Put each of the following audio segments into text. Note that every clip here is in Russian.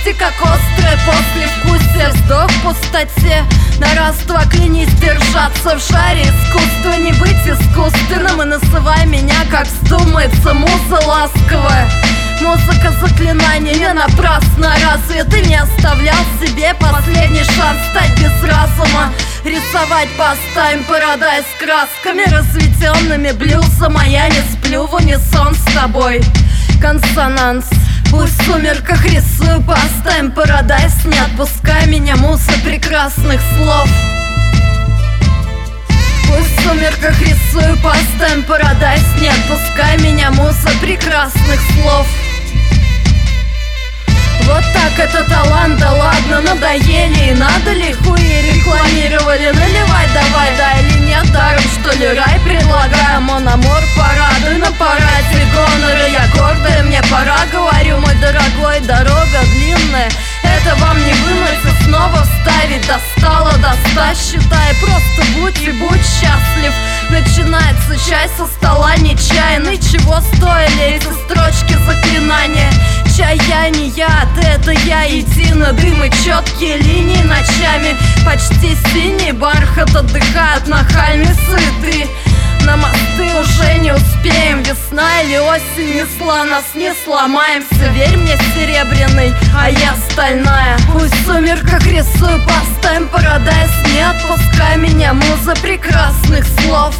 Грусти, как острое послевкусие, вздох в пустоте. На раз-два клянись держаться в жаре искусства, не быть искусственным и называй меня, как вздумается, муза ласковая. Музыка заклинания не напрасно. Разве ты не оставлял себе последний шанс стать без разума? Рисовать Pastime Paradise красками, разведенными блюзом, а я не сплю в унисон с тобой. Консонанс. Пусть в сумерках рисую Pastime Paradise, не отпускай меня, муза прекрасных слов. Пусть в сумерках рисую Pastime Paradise, не отпускай меня, муза прекрасных слов. Вот так это талант, да ладно, надоели. И надо ли хуи рекламировали? Наливай давай, да или нет, даром что ли рай предлагаю? Мономор, порадуй на параде гонора. Я гордая, мне пора, говорю, мой дорогой. Дорога длинная, это вам не вымыть и снова вставить. Достала до 100, считай, просто будь и будь счастлив. Начинается чай со стола нечаянный. Чего стоили эти строчки заклинания? Чай я не я, ты это я, едино дым и четкие линии ночами. Почти синий бархат, отдыхает нахальной суеты. На мосты уже не успеем, весна или осень несла нас, не сломаемся. Верь мне, серебряный, а я стальная. Пусть в сумерках рисую Pastime Paradise, не отпускай меня, муза прекрасных слов.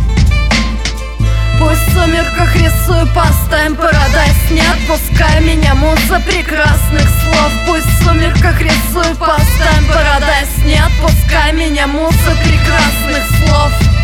Пусть в сумерках рисую Pastime Paradise, не отпускай меня, муза прекрасных слов. Пусть в сумерках рисую Pastime Paradise, не отпускай меня, муза прекрасных слов.